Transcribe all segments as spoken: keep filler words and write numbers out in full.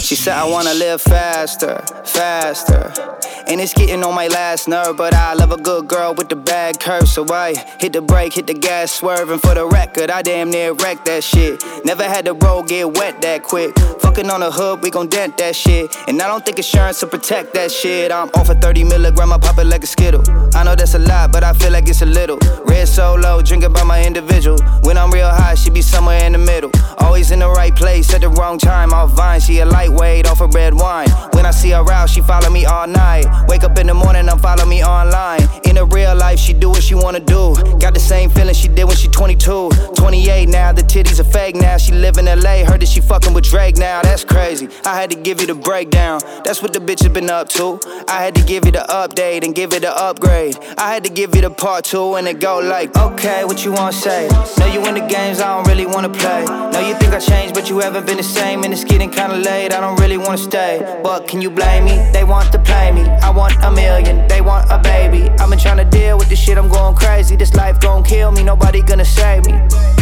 She said I wanna live faster, faster. And it's getting on my last nerve, but I love a good girl with the bad curve. So I hit the brake, hit the gas, swerving for the record. I damn near wrecked that shit. Never had the road get wet that quick. Fucking on the hood, we gon' dent that shit. And I don't think insurance will protect that shit. I'm off a thirty milligram, I pop it like a Skittle. I know that's a lot, but I feel like it's a little. Red Solo, drinking by my individual. When I'm real high, she be somewhere in the middle. Always in the right place at the wrong time. Off Vine, she a lightweight off of red wine. When I see her out, she follow me all night. Wake up in the morning, I'm follow me online. In the real life, she do what she wanna do. Got the same feeling she did when she twenty-two. twenty-eight now, the titties are fake now. She live in L A, heard that she fucking with Drake now. That's crazy, I had to give you the breakdown. That's what the bitch has been up to. I had to give you the update and give it the upgrade. I had to give you the part two and it go like, okay, what you wanna say? Know you in the games, I don't really wanna play. Know you think I changed, but you haven't been the same. And it's getting kinda late, I don't really wanna stay. But can you blame me? They want to play me. I want a million, they want a baby. I've been tryna deal with this shit, I'm going crazy. This life gon' kill me, nobody gonna save me.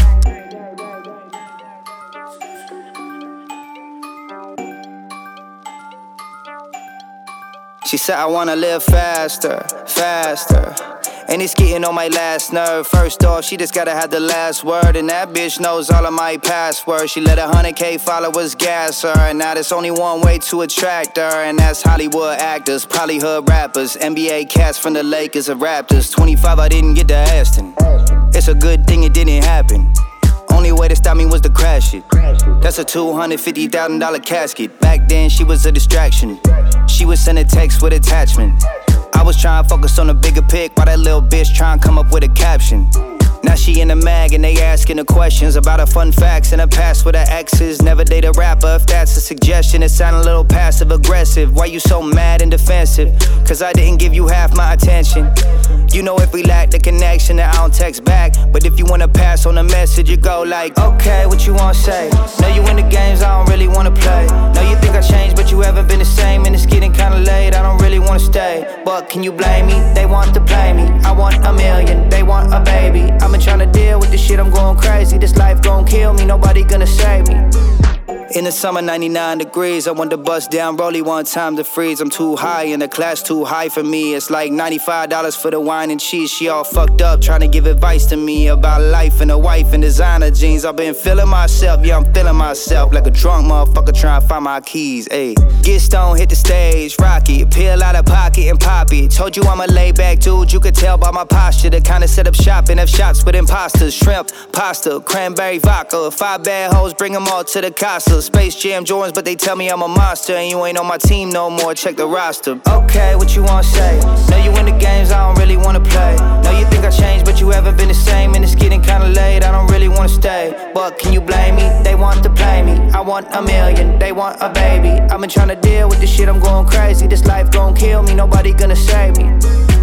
She said I wanna live faster, faster. And it's getting on my last nerve. First off, she just gotta have the last word. And that bitch knows all of my passwords. She let a hundred K followers gas her. And now there's only one way to attract her. And that's Hollywood actors, polyhood rappers, N B A cats from the Lakers or Raptors. twenty-five, I didn't get to Aston. It's a good thing it didn't happen. Only way to stop me was to crash it. That's a two hundred fifty thousand dollar casket. Back then, she was a distraction. She would send a text with attachment. I was trying to focus on the bigger pic, while that little bitch trying to come up with a caption. Now she in the mag and they asking her questions about her fun facts and her past with her exes. Never date a rapper, if that's a suggestion. It sound a little passive aggressive. Why you so mad and defensive? Cause I didn't give you half my attention. You know if we lack the connection, then I don't text back. But if you wanna pass on a message, you go like, okay, what you wanna say? Know you in the games, I don't really wanna play. Know you think I changed, but you haven't been the same. And it's getting kinda late, I don't really wanna stay. But can you blame me? They want to play me. I want a million, they want a baby. I've been tryna deal with this shit, I'm going crazy. This life gon' kill me, nobody gonna save me. In the summer, ninety-nine degrees. I want to bust down Rollie one time to freeze. I'm too high and the class too high for me. It's like ninety-five dollars for the wine and cheese. She all fucked up trying to give advice to me about life and a wife and designer jeans. I've been feeling myself, yeah, I'm feeling myself like a drunk motherfucker trying to find my keys. Ayy, get stoned, hit the stage, rocky, peel out of pocket and pop it. Told you I'm a laid back dude, you could tell by my posture. The kind of set up shop and have shots with imposters. Shrimp, pasta, cranberry vodka. Five bad hoes, bring them all to the Casa. Space Jam Jordans, but they tell me I'm a monster. And you ain't on my team no more, check the roster. Okay, what you wanna say? Know you in the games, I don't really wanna play. Know you think I changed, but you haven't been the same. And it's getting kinda late, I don't really wanna stay. But can you blame me? They want to play me. I want a million, they want a baby. I've been trying to deal with this shit, I'm going crazy. This life gon' kill me, nobody gonna save me.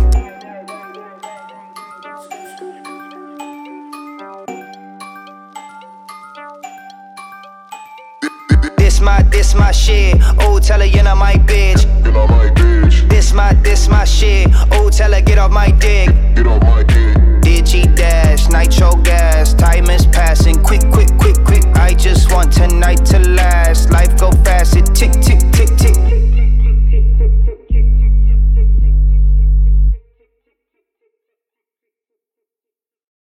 This my, this my shit. Oh, tell her you're not my bitch. Get off my bitch. This my, this my shit. Oh, tell her get off my dick. Get off my dick. Digi dash, nitro gas. Time is passing, quick, quick, quick, quick. I just want tonight to